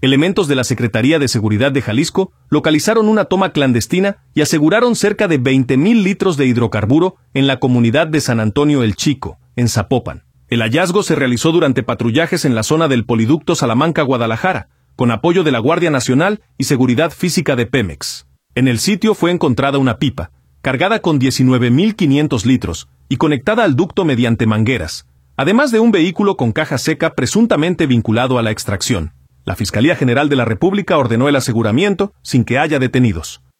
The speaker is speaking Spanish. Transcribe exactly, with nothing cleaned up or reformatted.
Elementos de la Secretaría de Seguridad de Jalisco localizaron una toma clandestina y aseguraron cerca de veinte mil litros de hidrocarburo en la comunidad de San Antonio el Chico, en Zapopan. El hallazgo se realizó durante patrullajes en la zona del Poliducto Salamanca-Guadalajara, con apoyo de la Guardia Nacional y Seguridad Física de Pemex. En el sitio fue encontrada una pipa, cargada con diecinueve mil quinientos litros y conectada al ducto mediante mangueras, además de un vehículo con caja seca presuntamente vinculado a la extracción. La Fiscalía General de la República ordenó el aseguramiento sin que haya detenidos.